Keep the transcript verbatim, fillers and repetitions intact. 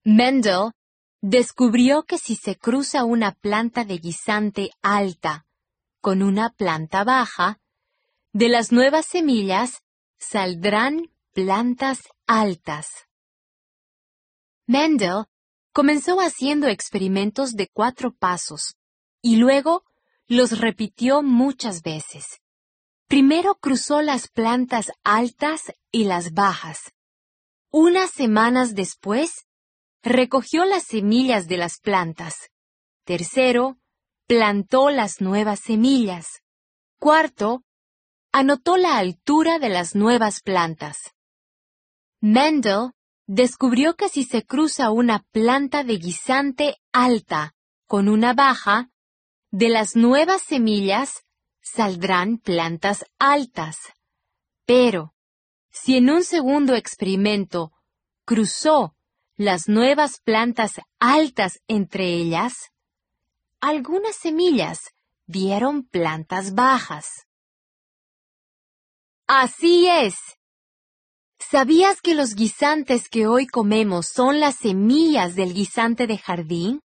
Mendel descubrió que si se cruza una planta de guisante alta con una planta baja, de las nuevas semillas saldrán plantas altas. Mendel comenzó haciendo experimentos de cuatro pasos y luego los repitió muchas veces. Primero cruzó las plantas altas y las bajas. Unas semanas después, recogió las semillas de las plantas. Tercero, plantó las nuevas semillas. Cuarto, anotó la altura de las nuevas plantas. Mendel descubrió que si se cruza una planta de guisante alta con una baja, de las nuevas semillas saldrán plantas altas. Pero, si en un segundo experimento cruzó las nuevas plantas altas entre ellas, algunas semillas dieron plantas bajas. Así es. ¿Sabías que los guisantes que hoy comemos son las semillas del guisante de jardín?